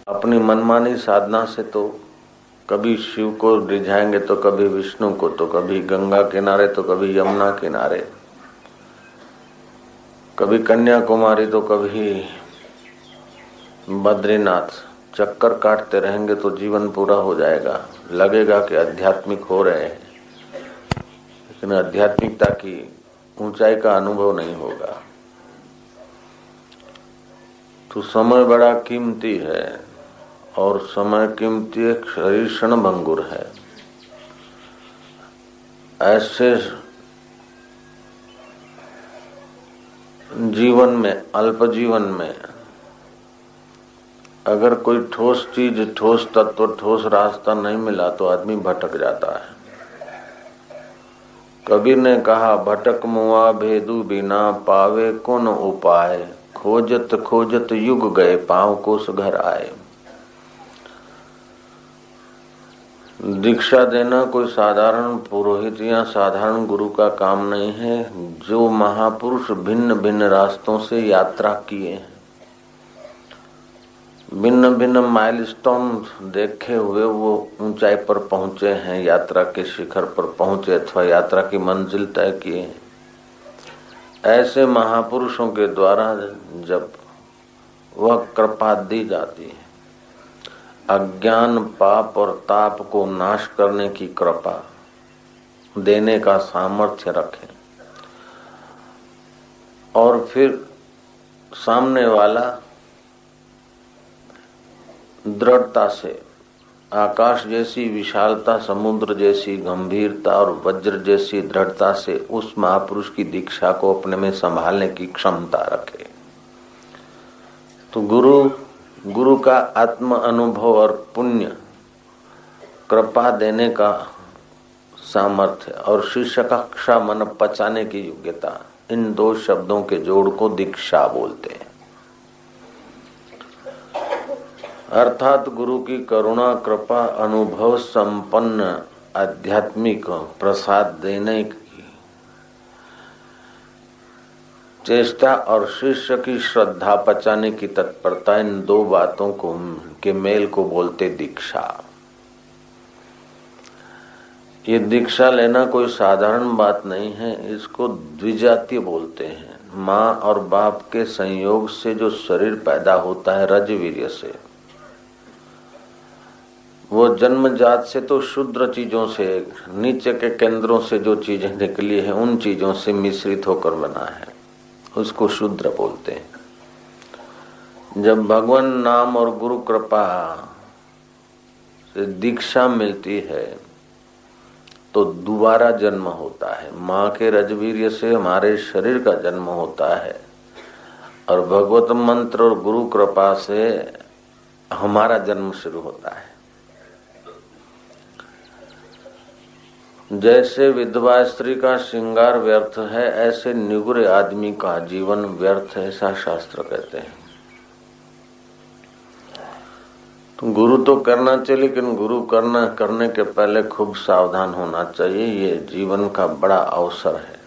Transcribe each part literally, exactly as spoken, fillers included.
अपनी मनमानी साधना से तो कभी शिव को रिझाएंगे तो कभी विष्णु को, तो कभी गंगा किनारे तो कभी यमुना किनारे, कभी कन्याकुमारी तो कभी बद्रीनाथ। चक्कर काटते रहेंगे तो जीवन पूरा हो जाएगा। लगेगा कि आध्यात्मिक हो रहे हैं, लेकिन आध्यात्मिकता की ऊंचाई का अनुभव नहीं होगा। तो समय बड़ा कीमती है और समय कीमती एक शरीर क्षणभंगुर है। ऐसे जीवन में, अल्प जीवन में अगर कोई ठोस चीज, ठोस तत्व, ठोस रास्ता नहीं मिला तो आदमी भटक जाता है। कबीर ने कहा, भटक मुआ भेदु बिना पावे कौन उपाय, खोजत खोजत युग गए पांव कोस घर आए। दीक्षा देना कोई साधारण पुरोहित या साधारण गुरु का काम नहीं है। जो महापुरुष भिन्न भिन्न रास्तों से यात्रा किए हैं, भिन्न भिन्न माइलस्टोन देखे हुए वो ऊंचाई पर पहुंचे हैं, यात्रा के शिखर पर पहुंचे अथवा यात्रा की मंजिल तय किए हैं। ऐसे महापुरुषों के द्वारा जब वह कृपा दी जाती है, अज्ञान, पाप और ताप को नाश करने की कृपा देने का सामर्थ्य रखें, और फिर सामने वाला दृढ़ता से, आकाश जैसी विशालता, समुद्र जैसी गंभीरता और वज्र जैसी दृढ़ता से उस महापुरुष की दीक्षा को अपने में संभालने की क्षमता रखे। तो गुरु गुरु का आत्म अनुभव और पुण्य, कृपा देने का सामर्थ्य और शिष्य का कक्षा मन पचाने की योग्यता, इन दो शब्दों के जोड़ को दीक्षा बोलते हैं। अर्थात गुरु की करुणा, कृपा, अनुभव संपन्न आध्यात्मिक प्रसाद देने की चेष्टा और शिष्य की श्रद्धा पचाने की तत्परता, इन दो बातों को के मेल को बोलते दीक्षा। ये दीक्षा लेना कोई साधारण बात नहीं है, इसको द्विजातीय बोलते हैं। माँ और बाप के संयोग से जो शरीर पैदा होता है रजवीर्य से, वो जन्मजात से तो शुद्र चीजों से, नीचे के केंद्रों से जो चीजें निकली है उन चीजों से मिश्रित होकर बना है, उसको शूद्र बोलते हैं। जब भगवान नाम और गुरु कृपा से दीक्षा मिलती है तो दोबारा जन्म होता है। माँ के रजवीर्य से हमारे शरीर का जन्म होता है और भगवत मंत्र और गुरु कृपा से हमारा जन्म शुरू होता है। जैसे विधवा स्त्री का श्रृंगार व्यर्थ है, ऐसे निगुरे आदमी का जीवन व्यर्थ है, ऐसा शास्त्र कहते हैं। तो गुरु तो करना चाहिए, लेकिन गुरु करना करने के पहले खूब सावधान होना चाहिए। ये जीवन का बड़ा अवसर है।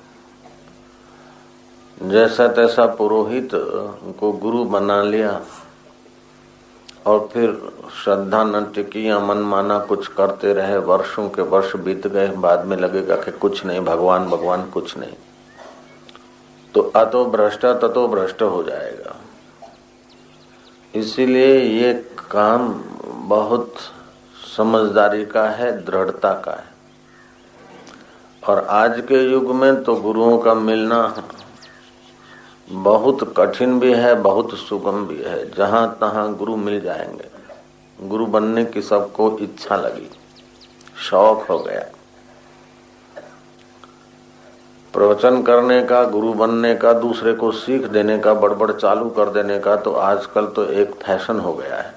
जैसा तैसा पुरोहित को गुरु बना लिया और फिर श्रद्धा न टिकी या मन माना कुछ करते रहे, वर्षों के वर्ष बीत गए, बाद में लगेगा कि कुछ नहीं, भगवान भगवान कुछ नहीं, तो अतो भ्रष्ट ततो भ्रष्ट हो जाएगा। इसीलिए ये काम बहुत समझदारी का है, दृढ़ता का है। और आज के युग में तो गुरुओं का मिलना बहुत कठिन भी है, बहुत सुगम भी है। जहां तहां गुरु मिल जाएंगे। गुरु बनने की सबको इच्छा लगी, शौक हो गया। प्रवचन करने का, गुरु बनने का, दूसरे को सीख देने का, बड़बड़ चालू कर देने का तो आजकल तो एक फैशन हो गया है।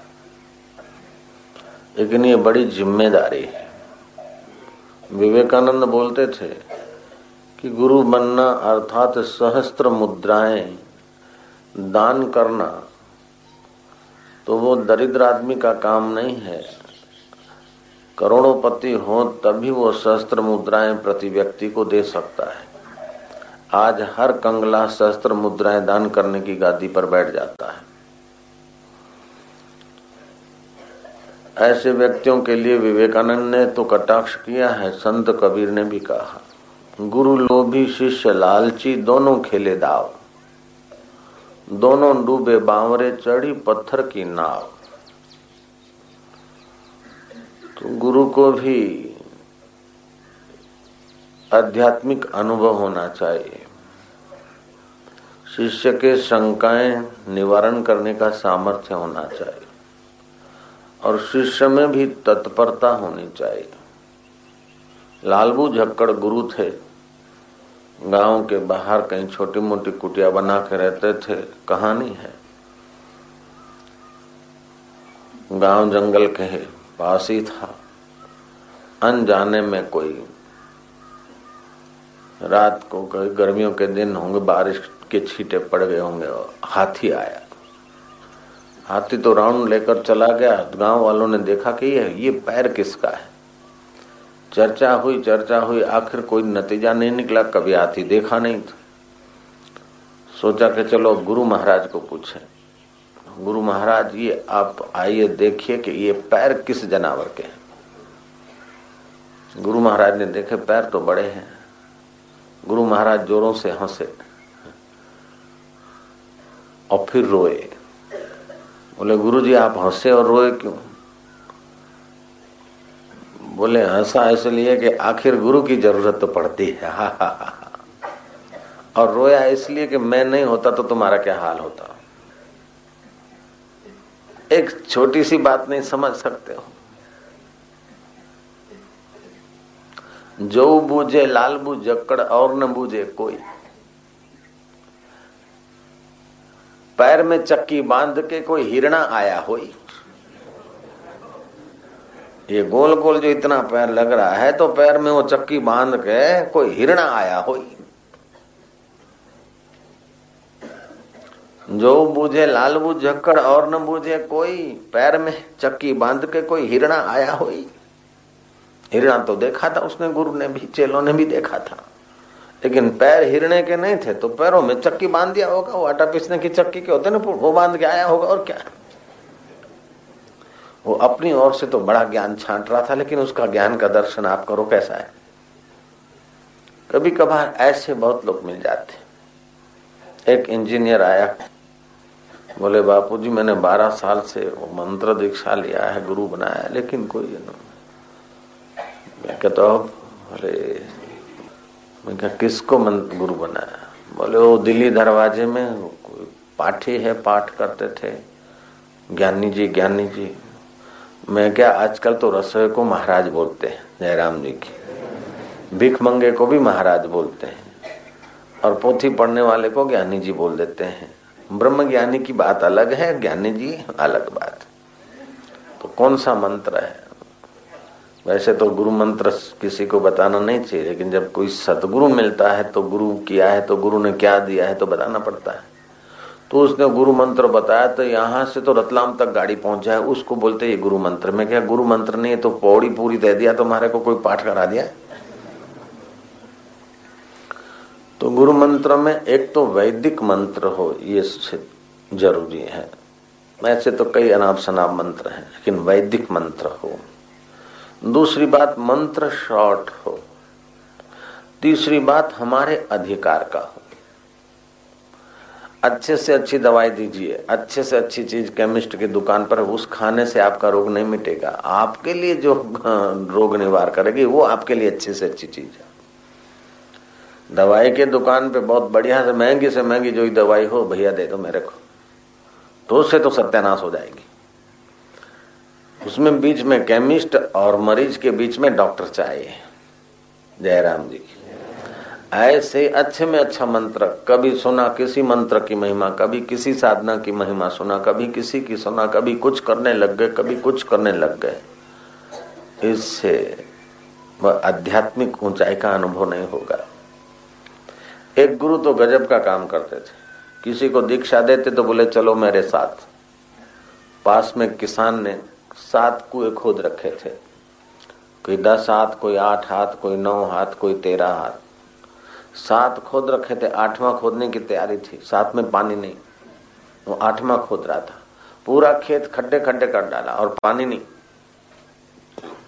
लेकिन ये बड़ी जिम्मेदारी है। विवेकानंद बोलते थे कि गुरु बनना अर्थात सहस्त्र मुद्राएं दान करना, तो वो दरिद्र आदमी का काम नहीं है। करोड़ोंपति हो तभी वो सहस्त्र मुद्राएं प्रति व्यक्ति को दे सकता है। आज हर कंगला सहस्त्र मुद्राएं दान करने की गादी पर बैठ जाता है। ऐसे व्यक्तियों के लिए विवेकानंद ने तो कटाक्ष किया है, संत कबीर ने भी कहा, गुरु लोभी शिष्य लालची दोनों खेले दाव, दोनों डूबे बावरे चढ़ी पत्थर की नाव। तो गुरु को भी आध्यात्मिक अनुभव होना चाहिए, शिष्य के शंकाएं निवारण करने का सामर्थ्य होना चाहिए और शिष्य में भी तत्परता होनी चाहिए। लालबू झक्कड़ गुरु थे, गांव के बाहर कहीं छोटी मोटी कुटिया बना के रहते थे। कहानी है, गांव जंगल के पास ही था। अनजाने में कोई रात को, कई गर्मियों के दिन होंगे, बारिश के छींटे पड़ गए होंगे और हाथी आया। हाथी तो राउंड लेकर चला गया। गांव वालों ने देखा कि ये ये पैर किसका है। चर्चा हुई चर्चा हुई, आखिर कोई नतीजा नहीं निकला। कभी हाथी देखा नहीं था। सोचा कि चलो गुरु महाराज को पूछें। गुरु महाराज, ये आप आइए देखिए कि ये पैर किस जानवर के हैं। गुरु महाराज ने देखे, पैर तो बड़े हैं। गुरु महाराज जोरों से हंसे और फिर रोए। बोले, गुरुजी आप हंसे और रोए क्यों? बोले, हंसा इसलिए कि आखिर गुरु की जरूरत तो पड़ती है। हा हा हा। और रोया इसलिए कि मैं नहीं होता तो तुम्हारा क्या हाल होता। एक छोटी सी बात नहीं समझ सकते हो? जो बूझे लालबू जक्कड़ और न बूझे कोई, पैर में चक्की बांध के कोई हिरणा आया होई। ये गोल गोल जो इतना पैर लग रहा है, तो पैर में वो चक्की बांध के कोई हिरणा आया होई। जो बूझे लालबू झक्कड़ और न बूझे कोई, पैर में चक्की बांध के कोई हिरणा आया होई। हिरणा तो देखा था उसने, गुरु ने भी, चेलों ने भी देखा था, लेकिन पैर हिरणे के नहीं थे। तो पैरों में चक्की बांध दिया होगा। वो आटा पीसने की चक्की के होते ना, वो बांध के आया होगा। और क्या, वो अपनी ओर से तो बड़ा ज्ञान छांट रहा था, लेकिन उसका ज्ञान का दर्शन आप करो कैसा है। कभी कभार ऐसे बहुत लोग मिल जाते। एक इंजीनियर आया, बोले, बापूजी मैंने बारह साल से वो मंत्र दीक्षा लिया है, गुरु बनाया, लेकिन कोई न। मैं कहता हूँ, अरे मैं क्या, किसको मंत्र गुरु बनाया? बोले, वो दिल्ली दरवाजे में कोई पाठी है, पाठ करते थे, ज्ञानी जी ज्ञानी जी। मैं क्या, आजकल तो रसोई को महाराज बोलते हैं, जयराम जी की। भीख मंगे को भी महाराज बोलते हैं, और पोथी पढ़ने वाले को ज्ञानी जी बोल देते हैं। ब्रह्म ज्ञानी की बात अलग है, ज्ञानी जी अलग बात। तो कौन सा मंत्र है? वैसे तो गुरु मंत्र किसी को बताना नहीं चाहिए, लेकिन जब कोई सतगुरु मिलता है तो गुरु किया है तो गुरु ने क्या दिया है तो बताना पड़ता है। तो उसने गुरु मंत्र बताया, तो यहाँ से तो रतलाम तक गाड़ी पहुंच जाए, उसको बोलते ये गुरु मंत्र। में क्या गुरु मंत्र नहीं है तो पौड़ी पूरी दे दिया, तुम्हारे को कोई पाठ करा दिया। तो गुरु मंत्र में एक तो वैदिक मंत्र हो, ये जरूरी है। ऐसे तो कई अनाप शनाप मंत्र हैं, लेकिन वैदिक मंत्र हो। दूसरी बात, मंत्र शॉर्ट हो। तीसरी बात, हमारे अधिकार का हो। अच्छे से अच्छी दवाई दीजिए, अच्छे से अच्छी चीज केमिस्ट की दुकान पर, उस खाने से आपका रोग नहीं मिटेगा। आपके लिए जो रोग निवार करेगी वो आपके लिए अच्छी से अच्छी चीज है। दवाई के दुकान पे बहुत बढ़िया से महंगी से महंगी जो दवाई हो, भैया दे दो मेरे को, तो उससे तो सत्यानाश हो जाएगी। उसमें बीच में केमिस्ट और मरीज के बीच में डॉक्टर चाहिए। जयराम जी की ऐसे अच्छे में अच्छा मंत्र। कभी सुना किसी मंत्र की महिमा, कभी किसी साधना की महिमा सुना, कभी किसी की सुना, कभी कुछ करने लग गए, कभी कुछ करने लग गए। इससे वह आध्यात्मिक ऊंचाई का अनुभव नहीं होगा। एक गुरु तो गजब का काम करते थे। किसी को दीक्षा देते तो बोले चलो मेरे साथ। पास में किसान ने सात कुएं खोद रखे थे, कोई दस हाथ, कोई आठ हाथ, कोई नौ हाथ, कोई तेरह हाथ। सात खोद रखे थे, आठवां खोदने की तैयारी थी। सात में पानी नहीं, वो आठवां खोद रहा था। पूरा खेत खड्डे खड्डे कर डाला और पानी नहीं।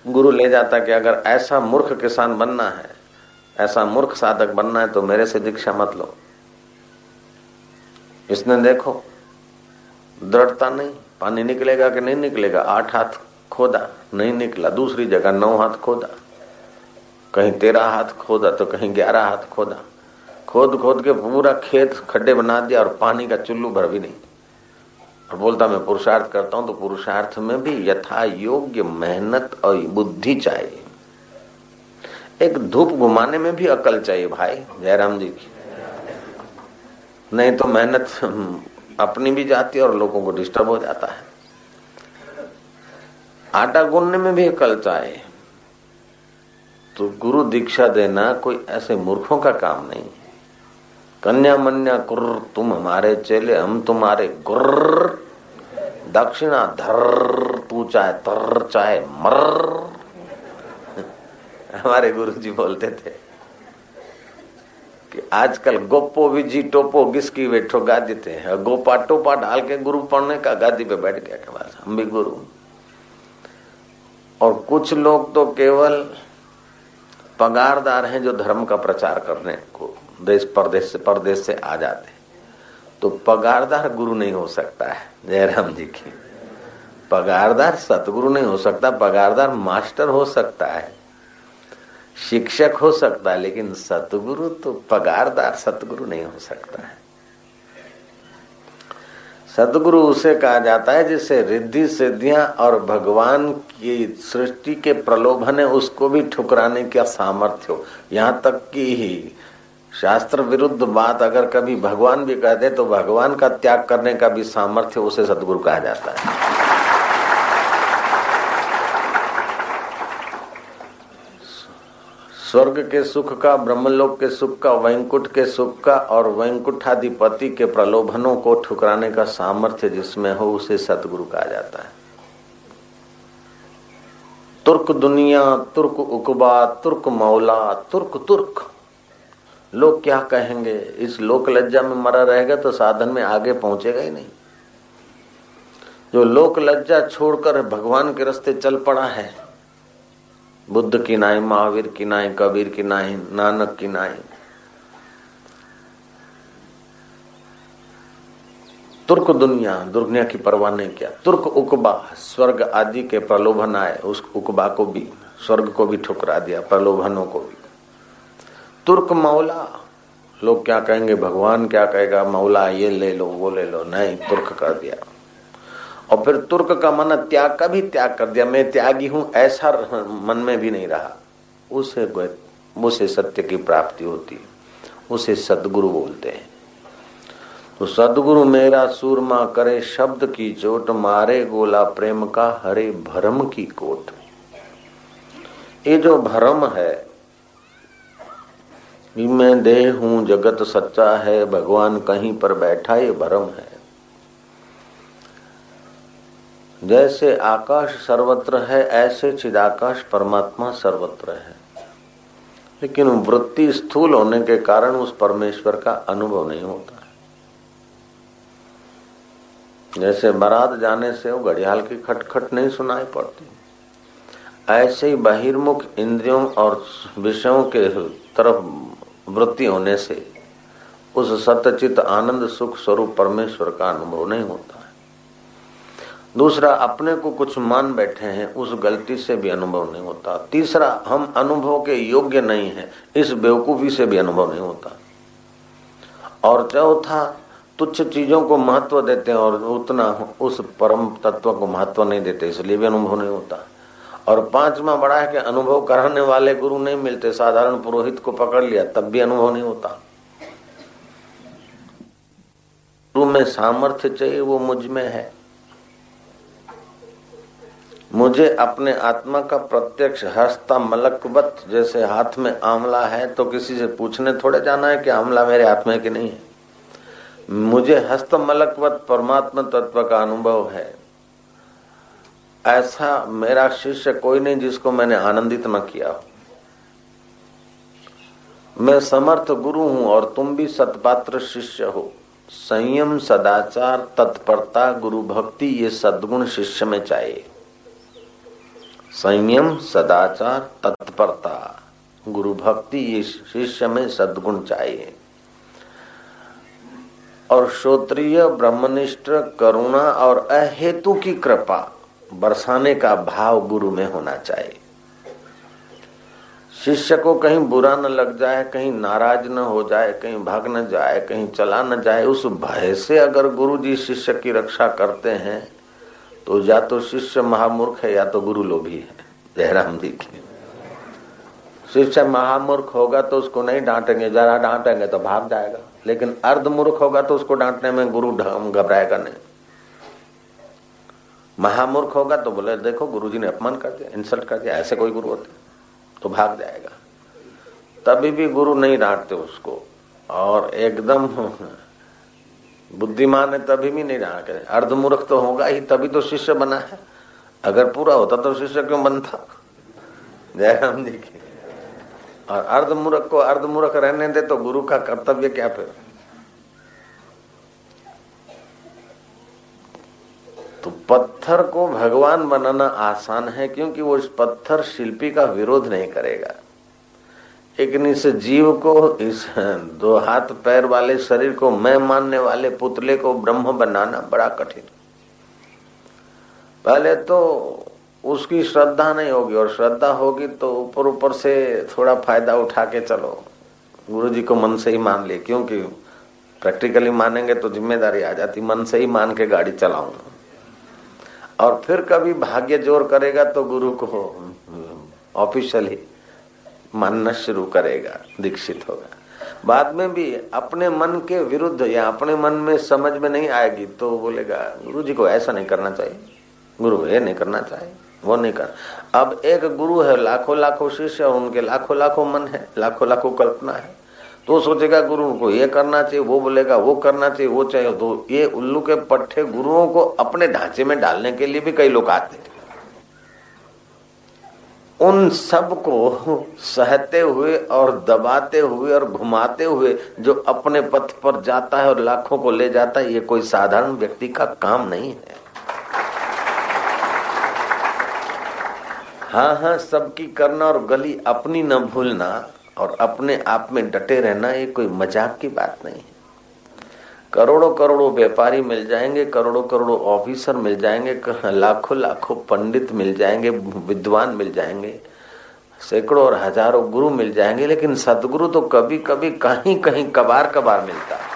गुरु ले जाता कि अगर ऐसा मूर्ख किसान बनना है, ऐसा मूर्ख साधक बनना है तो मेरे से दीक्षा मत लो। इसने देखो दृढ़ता नहीं, पानी निकलेगा कि नहीं निकलेगा, आठ हाथ खोदा नहीं निकला, दूसरी जगह नौ हाथ खोदा, कहीं तेरह हाथ खोदा तो कहीं ग्यारह हाथ खोदा, खोद खोद के पूरा खेत खड्डे बना दिया और पानी का चुल्लू भर भी नहीं। और बोलता मैं पुरुषार्थ करता हूं, तो पुरुषार्थ में भी यथा योग्य मेहनत और बुद्धि चाहिए। एक धूप घुमाने में भी अकल चाहिए भाई, जयराम जी की, नहीं तो मेहनत अपनी भी जाती है और लोगों को डिस्टर्ब हो जाता है। आटा गूंदने में भी अकल चाहिए। तो गुरु दीक्षा देना कोई ऐसे मूर्खों का काम नहीं। कन्या मन्या कुर्र, तुम हमारे चेले हम तुम्हारे गुर्र, दक्षिणा धर, तू चाहे तर चाहे मर। हमारे गुरुजी बोलते थे कि आजकल गोपो विजी टोपो गिसकी बैठो गादी थे, गोपा टोपा डाल के गुरु पढ़ने का गादी पे बैठ गया के बाद हम भी गुरु। और कुछ लोग तो केवल पगारदार हैं जो धर्म का प्रचार करने को देश परदेश से परदेश से आ जाते, तो पगारदार गुरु नहीं हो सकता है। जयराम जी की पगारदार सतगुरु नहीं हो सकता, पगारदार मास्टर हो सकता है, शिक्षक हो सकता है, लेकिन सतगुरु तो पगारदार सतगुरु नहीं हो सकता है। सतगुरु उसे कहा जाता है जिसे रिद्धि सिद्धियां और भगवान की सृष्टि के प्रलोभन है उसको भी ठुकराने का सामर्थ्य हो। यहाँ तक कि ही शास्त्र विरुद्ध बात अगर कभी भगवान भी कह दे तो भगवान का त्याग करने का भी सामर्थ्य उसे सतगुरु कहा जाता है। स्वर्ग के सुख का, ब्रह्मलोक के सुख का, वैंकुट के सुख का और वैंकुठाधिपति के प्रलोभनों को ठुकराने का सामर्थ्य जिसमें हो उसे सतगुरु कहा जाता है। तुर्क दुनिया, तुर्क उकबा, तुर्क मौला, तुर्क तुर्क, लोग क्या कहेंगे, इस लोक लज्जा में मरा रहेगा तो साधन में आगे पहुंचेगा ही नहीं। जो लोक लज्जा छोड़कर भगवान के रास्ते चल पड़ा है, बुद्ध की नाई, महावीर की नाई, कबीर की नाई, नानक की नाई, तुर्क दुनिया, दुनिया की परवाह नहीं किया। तुर्क उकबा, स्वर्ग आदि के प्रलोभन आए, उस उकबा को भी, स्वर्ग को भी ठुकरा दिया, प्रलोभनों को भी। तुर्क मौला, लोग क्या कहेंगे, भगवान क्या कहेगा, मौला ये ले लो वो ले लो, नहीं, तुर्क कर दिया। और फिर तुर्क का मन त्याग का भी त्याग कर दिया, मैं त्यागी हूं ऐसा मन में भी नहीं रहा, उसे उसे सत्य की प्राप्ति होती है, उसे सद्गुरु बोलते हैं। तो सद्गुरु मेरा सूरमा करे शब्द की चोट, मारे गोला प्रेम का हरे भरम की कोट। ये जो भरम है कि मैं देह हूं जगत सच्चा है, भगवान कहीं पर बैठा, ये भरम है। जैसे आकाश सर्वत्र है ऐसे चिदाकाश परमात्मा सर्वत्र है, लेकिन वृत्ति स्थूल होने के कारण उस परमेश्वर का अनुभव नहीं होता है। जैसे बारात जाने से वो घड़ियाल की खटखट नहीं सुनाई पड़ती, ऐसे ही बहिर्मुख इंद्रियों और विषयों के तरफ वृत्ति होने से उस सत्यचित आनंद सुख स्वरूप परमेश्वर का अनुभव नहीं होता है। दूसरा, अपने को कुछ मान बैठे हैं, उस गलती से भी अनुभव नहीं होता। तीसरा, हम अनुभव के योग्य नहीं हैं, इस बेवकूफी से भी अनुभव नहीं होता। और चौथा, तुच्छ चीजों को महत्व देते हैं और उतना उस परम तत्व को महत्व नहीं देते, इसलिए भी अनुभव नहीं होता। और पांचवा बड़ा है कि अनुभव कराने वाले गुरु नहीं मिलते, साधारण पुरोहित को पकड़ लिया तब भी अनुभव नहीं होता। गुरु में सामर्थ्य चाहिए, वो मुझ में है। मुझे अपने आत्मा का प्रत्यक्ष हस्ता मलकवत, जैसे हाथ में आंवला है तो किसी से पूछने थोड़े जाना है कि आंवला मेरे हाथ में कि नहीं है। मुझे हस्त मलकवत परमात्मा तत्व का अनुभव है। ऐसा मेरा शिष्य कोई नहीं जिसको मैंने आनंदित न किया हो। मैं समर्थ गुरु हूं और तुम भी सतपात्र शिष्य हो। संयम, सदाचार, तत्परता, गुरु भक्ति, ये सद्गुण शिष्य में चाहिए। संयम, सदाचार, तत्परता, गुरु भक्ति, ये शिष्य में सद्गुण चाहिए। और श्रोत्रिय, ब्रह्मनिष्ठ, करुणा और अहेतु की कृपा बरसाने का भाव गुरु में होना चाहिए। शिष्य को कहीं बुरा न लग जाए, कहीं नाराज न हो जाए, कहीं भाग न जाए, कहीं चला न जाए, उस भय से अगर गुरु जी शिष्य की रक्षा करते हैं तो या तो शिष्य महामूर्ख है या तो गुरु लोभी है। जयराम जी की शिष्य महामूर्ख होगा तो उसको नहीं डांटेंगे, जरा डांटेंगे तो भाग जाएगा, लेकिन अर्धमूर्ख होगा तो उसको डांटने में गुरु घबराएगा नहीं। महामूर्ख होगा तो बोले देखो गुरुजी ने अपमान कर दिया, इंसल्ट कर दिया, ऐसे कोई गुरु होते तो भाग जाएगा। तभी भी गुरु नहीं डांटते उसको, और एकदम बुद्धिमान है तभी भी नहीं डांटते। अर्धमूर्ख तो होगा ही, तभी तो शिष्य बना है, अगर पूरा होता तो शिष्य क्यों बनता। जयराम जी की। और अर्धमूर्ख को अर्धमूर्ख रहने दे तो गुरु का कर्तव्य क्या फिर। तो पत्थर को भगवान बनाना आसान है, क्योंकि वो इस पत्थर शिल्पी का विरोध नहीं करेगा। लेकिन इस जीव को, इस दो हाथ पैर वाले शरीर को मैं मानने वाले पुतले को ब्रह्म बनाना बड़ा कठिन। पहले तो उसकी श्रद्धा नहीं होगी, और श्रद्धा होगी तो ऊपर ऊपर से थोड़ा फायदा उठा के चलो, गुरु जी को मन से ही मान ले, क्योंकि प्रैक्टिकली मानेंगे तो जिम्मेदारी आ जाती, मन से ही मान के गाड़ी चलाऊंगा। और फिर कभी भाग्य जोर करेगा तो गुरु को ऑफिशियली मानना शुरू करेगा, दीक्षित होगा। बाद में भी अपने मन के विरुद्ध या अपने मन में समझ में नहीं आएगी तो बोलेगा गुरु जी को ऐसा नहीं करना चाहिए, गुरु ये नहीं करना चाहिए, वो नहीं कर। अब एक गुरु है, लाखों लाखों शिष्य, उनके लाखों लाखों मन है, लाखों लाखों कल्पना है, तो सोचेगा गुरु को ये करना चाहिए, वो बोलेगा वो करना चाहिए, वो चाहिए। तो ये उल्लू के पट्टे गुरुओं को अपने ढांचे में डालने के लिए भी कई लोग आते हैं। उन सब को सहते हुए और दबाते हुए और घुमाते हुए जो अपने पथ पर जाता है और लाखों को ले जाता है, ये कोई साधारण व्यक्ति का काम नहीं है। हाँ हाँ, सबकी करना और गली अपनी न भूलना और अपने आप में डटे रहना, ये कोई मजाक की बात नहीं है। करोड़ों करोड़ों व्यापारी मिल जाएंगे, करोड़ों करोड़ों ऑफिसर मिल जाएंगे, लाखों लाखों पंडित मिल जाएंगे, विद्वान मिल जाएंगे, सैकड़ों और हजारों गुरु मिल जाएंगे, लेकिन सदगुरु तो कभी कभी कहीं कहीं कबार कबार मिलता है।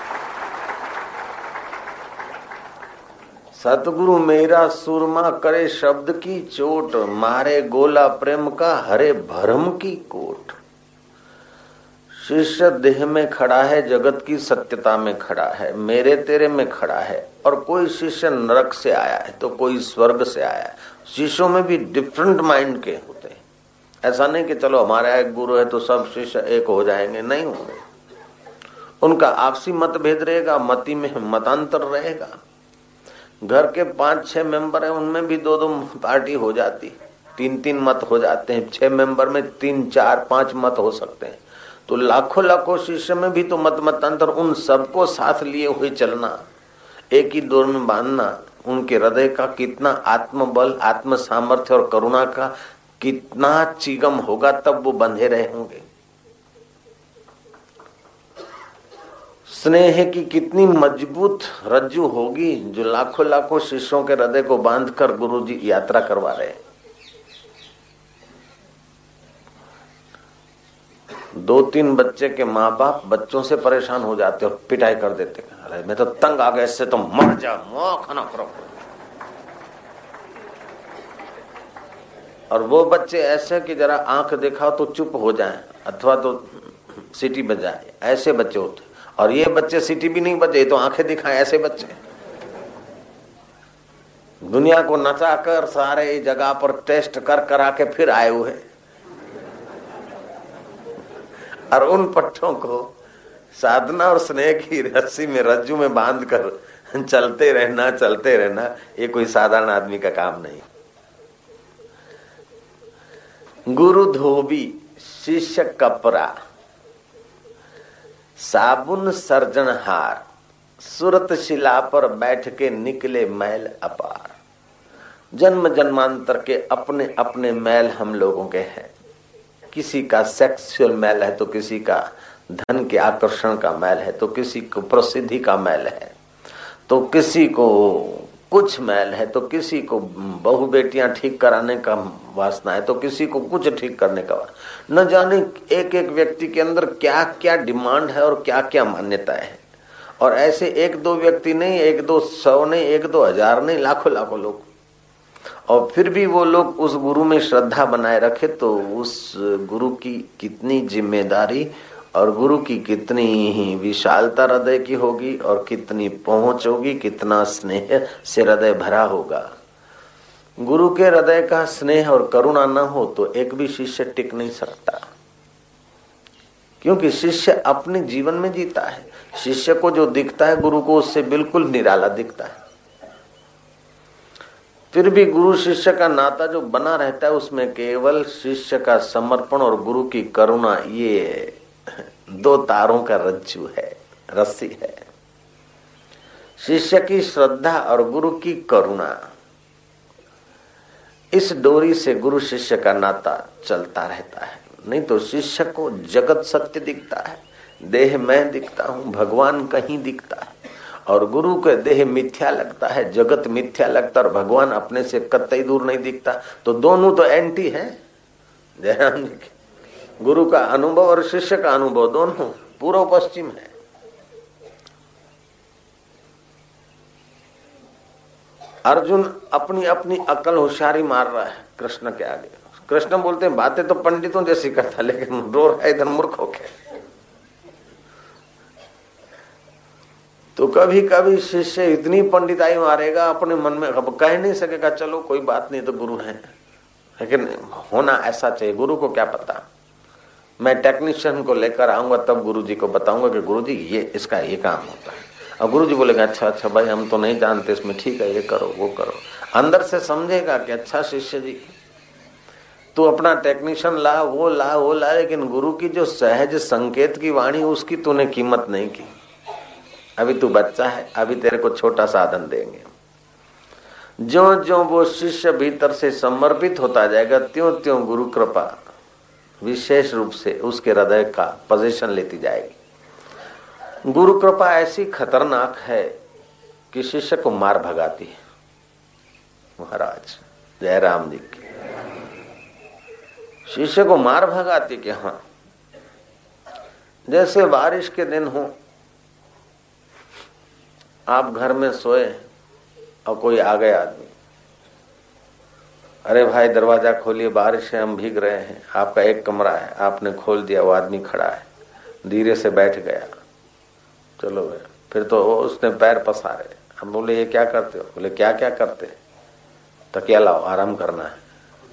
सतगुरु मेरा सुरमा करे शब्द की चोट, मारे गोला प्रेम का हरे भरम की कोट। शिष्य देह में खड़ा है, जगत की सत्यता में खड़ा है, मेरे तेरे में खड़ा है। और कोई शिष्य नरक से आया है तो कोई स्वर्ग से आया है। शिष्यों में भी डिफरेंट माइंड के होते हैं। ऐसा नहीं कि चलो हमारा एक गुरु है तो सब शिष्य एक हो जाएंगे, नहीं होंगे। उनका आपसी मतभेद रहेगा, मति में मतांतर रहेगा। घर के पांच छह मेंबर है, उनमें भी दो दो पार्टी हो जाती, तीन तीन मत हो जाते हैं। छह मेंबर में तीन चार पांच मत हो सकते हैं। तो लाखों लाखों शिष्य में भी तो मत मतांतर, उन सबको साथ लिए हुए चलना, एक ही दौर में बांधना, उनके हृदय का कितना आत्मबल, आत्म सामर्थ्य और करुणा का कितना चिगम होगा, तब वो बंधे रहे होंगे। स्नेह की कितनी मजबूत रज्जू होगी जो लाखों लाखों शिष्यों के हृदय को बांधकर गुरुजी यात्रा करवा रहे हैं। दो तीन बच्चे के माँ बाप बच्चों से परेशान हो जाते और पिटाई कर देते, अरे मैं तो तंग आ गया इससे, तो मर जा, मौका ना करो। और वो बच्चे ऐसे कि जरा आंख दिखाओ तो चुप हो जाएं अथवा तो सीटी बजाए, ऐसे बच्चे होते। और ये बच्चे सीटी भी नहीं बजे तो आंखें दिखाएं, ऐसे बच्चे दुनिया को नचाकर सारे जगह पर टेस्ट कर करा के फिर आए हुए। और उन पट्टों को साधना और स्नेह की रस्सी में, रज्जू में बांध कर चलते रहना चलते रहना, ये कोई साधारण आदमी का काम नहीं। गुरु धोबी, शिष्य कपरा, साबुन सर्जनहार, सुरत शिला पर बैठ के निकले मैल अपार। जन्म जन्मांतर के अपने अपने मैल हम लोगों के हैं। किसी का सेक्सुअल मैल है तो किसी का धन के आकर्षण का मैल है, तो किसी को प्रसिद्धि का मैल है, तो किसी को कुछ मैल है, तो किसी को बहु बेटियां ठीक कराने का वासना है, तो किसी को कुछ ठीक करने का। न जाने एक एक व्यक्ति के अंदर क्या क्या डिमांड है और क्या क्या मान्यताएं है। और ऐसे एक दो व्यक्ति नहीं, एक दो सौ नहीं, एक दो हजार नहीं, लाखों लाखों लोग। और फिर भी वो लोग उस गुरु में श्रद्धा बनाए रखे तो उस गुरु की कितनी जिम्मेदारी और गुरु की कितनी ही विशालता हृदय की होगी और कितनी पहुंच होगी, कितना स्नेह से हृदय भरा होगा। गुरु के हृदय का स्नेह और करुणा न हो तो एक भी शिष्य टिक नहीं सकता, क्योंकि शिष्य अपने जीवन में जीता है। शिष्य को जो दिखता है गुरु को उससे बिल्कुल निराला दिखता है। फिर भी गुरु शिष्य का नाता जो बना रहता है उसमें केवल शिष्य का समर्पण और गुरु की करुणा, ये दो तारों का रज्जू है, रस्सी है। शिष्य की श्रद्धा और गुरु की करुणा, इस डोरी से गुरु शिष्य का नाता चलता रहता है। नहीं तो शिष्य को जगत सत्य दिखता है, देह मैं दिखता हूं, भगवान कहीं दिखता है। और गुरु के देह मिथ्या लगता है, जगत मिथ्या लगता है और भगवान अपने से कतई दूर नहीं दिखता। तो दोनों तो एंटी है। जयराम जी के गुरु का अनुभव और शिष्य का अनुभव दोनों पूर्व पश्चिम है। अर्जुन अपनी अपनी अकल होशियारी मार रहा है कृष्ण के आगे। कृष्ण बोलते हैं बातें तो पंडितों जैसी करता, लेकिन रो रहा है इधर मूर्ख होके। तो कभी कभी शिष्य इतनी पंडिताई मारेगा अपने मन में, अब कह नहीं सकेगा चलो कोई बात नहीं तो गुरु है, लेकिन होना ऐसा चाहिए। गुरु को क्या पता, मैं टेक्नीशियन को लेकर आऊंगा तब गुरु जी को बताऊंगा कि गुरु जी ये इसका ये काम होता है। और गुरु जी बोलेगा अच्छा अच्छा भाई हम तो नहीं जानते इसमें, ठीक है ये करो वो करो। अंदर से समझेगा कि अच्छा शिष्य जी तू अपना टेक्नीशियन ला, वो ला वो ला, लेकिन गुरु की जो सहज संकेत की वाणी उसकी तूने कीमत नहीं की। अभी तू बच्चा है, अभी तेरे को छोटा साधन देंगे। जो जो वो शिष्य भीतर से समर्पित होता जाएगा त्यों त्यों गुरु कृपा विशेष रूप से उसके हृदय का पोजीशन लेती जाएगी। गुरु कृपा ऐसी खतरनाक है कि शिष्य को मार भगाती है। महाराज जयराम जी की शिष्य को मार भगाती कि हाँ, जैसे बारिश के दिन हो, आप घर में सोए और कोई आ गया आदमी, अरे भाई दरवाजा खोलिए बारिश है हम भीग रहे हैं। आपका एक कमरा है, आपने खोल दिया, वो आदमी खड़ा है, धीरे से बैठ गया, चलो भाई। फिर तो उसने पैर पसारे। हम बोले ये क्या करते हो? बोले क्या क्या करते? तकिया लाओ आराम करना है।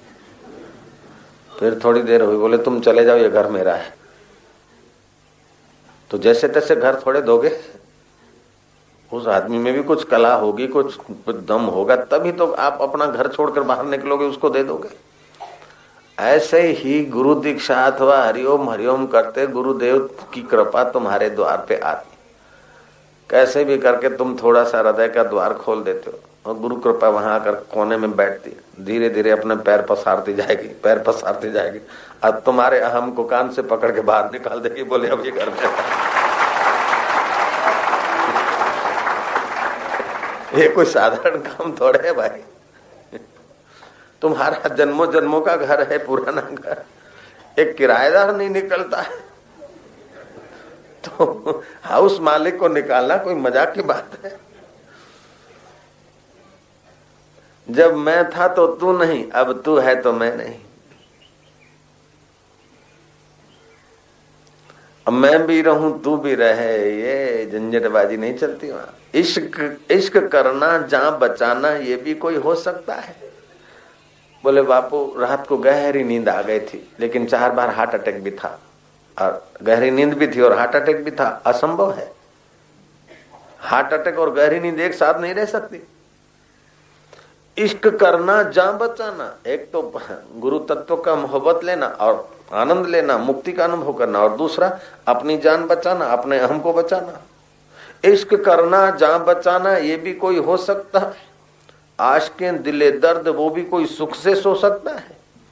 फिर थोड़ी देर हुई, बोले तुम चले जाओ ये घर मेरा है। तो जैसे तैसे घर थोड़े दोगे, उस आदमी में भी कुछ कला होगी, कुछ दम होगा, तभी तो आप अपना घर छोड़कर बाहर निकलोगे, उसको दे दोगे। ऐसे ही गुरु दीक्षा अथवा हरिओम हरिओम करते गुरुदेव की कृपा तुम्हारे द्वार पे आती। कैसे भी करके तुम थोड़ा सा हृदय का द्वार खोल देते हो और गुरु कृपा वहां आकर कोने में बैठती है, धीरे धीरे अपने पैर पसारती जाएगी, पैर पसारती जाएगी। अब तुम्हारे अहम को कान से पकड़ के बाहर निकाल देगी, बोले अब ये घर में। ये कोई साधारण काम थोड़े है भाई। तुम्हारा जन्मों जन्मों का घर है, पुराना घर, एक किराएदार नहीं निकलता है तो हाउस मालिक को निकालना कोई मजाक की बात है। जब मैं था तो तू नहीं, अब तू है तो मैं नहीं। अब मैं भी रहूं तू भी रहे, ये झंझटबाजी नहीं चलती वहां। इश्क इश्क करना जहां बचाना, ये भी कोई हो सकता है। बोले बापू रात को गहरी नींद आ गई थी, लेकिन चार बार हार्ट अटैक भी था, और गहरी नींद भी थी और हार्ट अटैक भी था। असंभव है, हार्ट अटैक और गहरी नींद एक साथ नहीं रह सकती। इश्क करना जान बचाना, एक तो गुरु तत्व का मोहब्बत लेना और आनंद लेना, मुक्ति का अनुभव करना, और दूसरा अपनी जान बचाना, अपने अहम को बचाना। इश्क करना जान बचाना, ये भी कोई हो सकता, आशिक़े दिले दर्द वो भी कोई सुख से सो सकता है?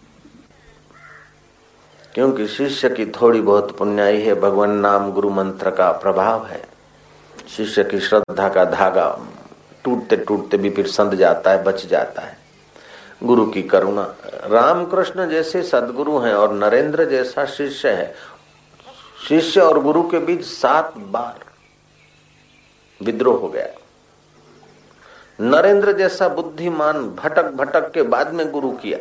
क्योंकि शिष्य की थोड़ी बहुत पुण्याई है, भगवान नाम गुरु मंत्र का प्रभाव है। शिष्य की श्रद्धा का धागा टूटते टूटते भी फिर संध जाता है, बच जाता है। गुरु की करुणा, रामकृष्ण जैसे सदगुरु हैं और नरेंद्र जैसा शिष्य है। शिष्य और गुरु के बीच सात बार विद्रोह हो गया। नरेंद्र जैसा बुद्धिमान भटक भटक के बाद में गुरु किया,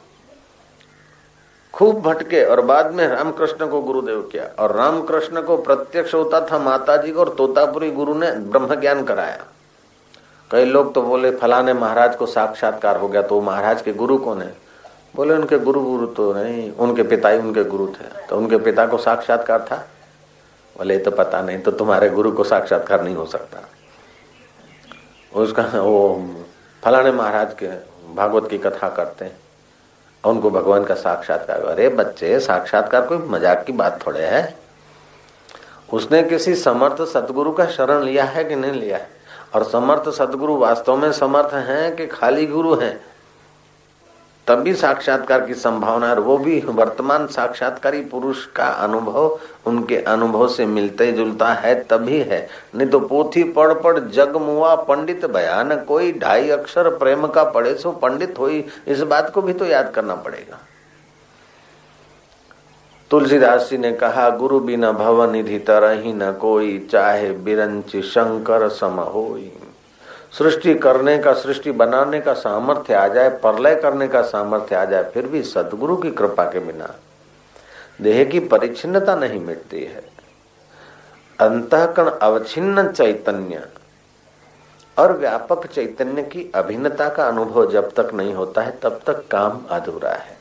खूब भटके और बाद में रामकृष्ण को गुरुदेव किया। और रामकृष्ण को प्रत्यक्ष होता था माताजी को, और तोतापुरी गुरु ने ब्रह्म ज्ञान कराया। कई लोग तो बोले फलाने महाराज को साक्षात्कार हो गया, तो महाराज के गुरु कौन है? बोले उनके गुरु गुरु तो नहीं, उनके पिता ही उनके गुरु थे। तो उनके पिता को साक्षात्कार था? बोले तो पता नहीं, तो तुम्हारे गुरु को साक्षात्कार नहीं हो सकता। उसका वो फलाने महाराज के भागवत की कथा करते हैं, उनको भगवान का साक्षात्कार। अरे बच्चे, साक्षात्कार कोई मजाक की बात थोड़े है। उसने किसी समर्थ सतगुरु का शरण लिया है कि नहीं लिया है? और समर्थ सतगुरु वास्तव में समर्थ हैं कि खाली गुरु हैं? तभी साक्षात्कार की संभावना है। वो भी वर्तमान साक्षात्कारी पुरुष का अनुभव उनके अनुभव से मिलते जुलता है तभी है। नहीं तो पोथी पढ़ पढ़ जग मुआ पंडित बयान कोई, ढाई अक्षर प्रेम का पढ़े सो पंडित होई। इस बात को भी तो याद करना पड़ेगा। तुलसीदास जी ने कहा, गुरु बिना भव निधि तरहि न कोई, चाहे बिरंच शंकर सम होई। सृष्टि करने का, सृष्टि बनाने का सामर्थ्य आ जाए, प्रलय करने का सामर्थ्य आ जाए, फिर भी सदगुरु की कृपा के बिना देह की परिच्छिन्नता नहीं मिटती है। अंतःकरण अवच्छिन्न चैतन्य और व्यापक चैतन्य की अभिन्नता का अनुभव जब तक नहीं होता है तब तक काम अधूरा है।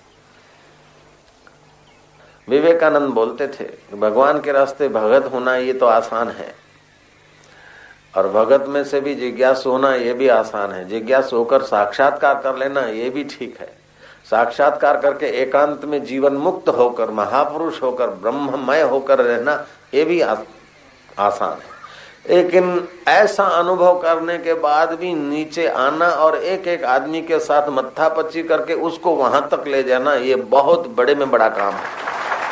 विवेकानंद बोलते थे, भगवान के रास्ते भगत होना ये तो आसान है, और भगत में से भी जिज्ञासु होना ये भी आसान है। जिज्ञासु होकर साक्षात्कार कर लेना ये भी ठीक है। साक्षात्कार करके एकांत में जीवन मुक्त होकर, महापुरुष होकर, ब्रह्ममय होकर रहना ये भी आ, आसान है। लेकिन ऐसा अनुभव करने के बाद भी नीचे आना और एक एक आदमी के साथ मत्थापच्ची करके उसको वहां तक ले जाना, ये बहुत बड़े में बड़ा काम है।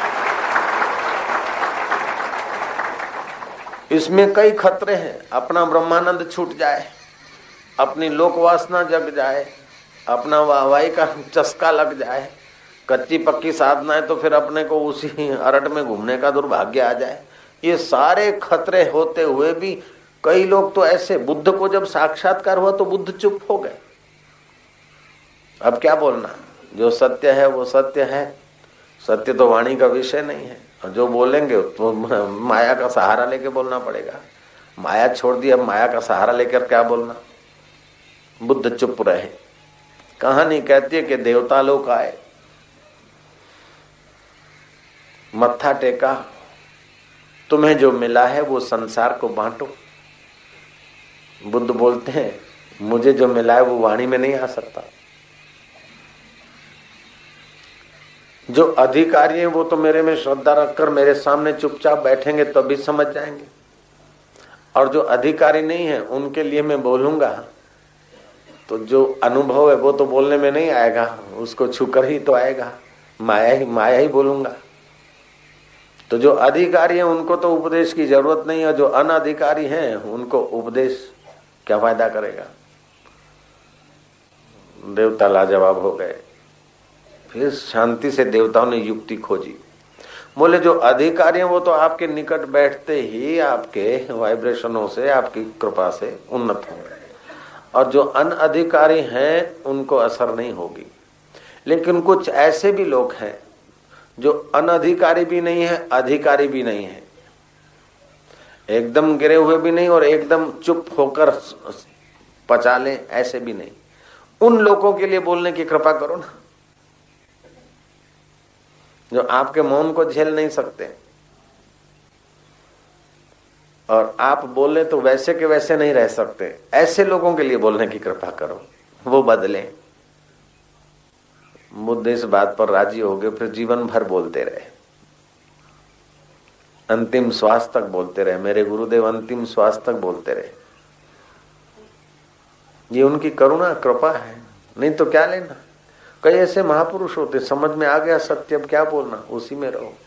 इसमें कई खतरे हैं। अपना ब्रह्मानंद छूट जाए, अपनी लोक वासना जग जाए, अपना वाहवाही का चस्का लग जाए, कच्ची पक्की साधना है तो फिर अपने को उसी अरट में घूमने का दुर्भाग्य आ जाए। ये सारे खतरे होते हुए भी कई लोग तो ऐसे, बुद्ध को जब साक्षात्कार हुआ तो बुद्ध चुप हो गए। अब क्या बोलना, जो सत्य है वो सत्य है। सत्य तो वाणी का विषय नहीं है, और जो बोलेंगे तो माया का सहारा लेके बोलना पड़ेगा। माया छोड़ दी, अब माया का सहारा लेकर क्या बोलना। बुद्ध चुप रहे। कहानी कहती है कि देवता लोग आए, मत्था टेका, तुम्हें जो मिला है वो संसार को बांटो। बुद्ध बोलते हैं, मुझे जो मिला है वो वाणी में नहीं आ सकता। जो अधिकारी हैं वो तो मेरे में श्रद्धा रखकर मेरे सामने चुपचाप बैठेंगे तभी समझ जाएंगे, और जो अधिकारी नहीं है उनके लिए मैं बोलूंगा तो जो अनुभव है वो तो बोलने में नहीं आएगा, उसको छूकर ही तो आएगा। माया ही माया ही बोलूंगा। तो जो अधिकारी हैं उनको तो उपदेश की जरूरत नहीं है, जो अनधिकारी हैं उनको उपदेश क्या फायदा करेगा। देवता लाजवाब हो गए। फिर शांति से देवताओं ने युक्ति खोजी। बोले जो अधिकारी हैं वो तो आपके निकट बैठते ही आपके वाइब्रेशनों से, आपकी कृपा से उन्नत होंगे, और जो अनअधिकारी हैं उनको असर नहीं होगी। लेकिन कुछ ऐसे भी लोग हैं जो अनधिकारी भी नहीं है, अधिकारी भी नहीं है, एकदम गिरे हुए भी नहीं और एकदम चुप होकर पचा ले, ऐसे भी नहीं। उन लोगों के लिए बोलने की कृपा करो ना, जो आपके मौन को झेल नहीं सकते, और आप बोले तो वैसे के वैसे नहीं रह सकते। ऐसे लोगों के लिए बोलने की कृपा करो, वो बदले। बुद्ध इस बात पर राजी हो गए। फिर जीवन भर बोलते रहे, अंतिम श्वास तक बोलते रहे। मेरे गुरुदेव अंतिम श्वास तक बोलते रहे। ये उनकी करुणा कृपा है, नहीं तो क्या लेना। कई ऐसे महापुरुष होते, समझ में आ गया सत्य, अब क्या बोलना, उसी में रहो।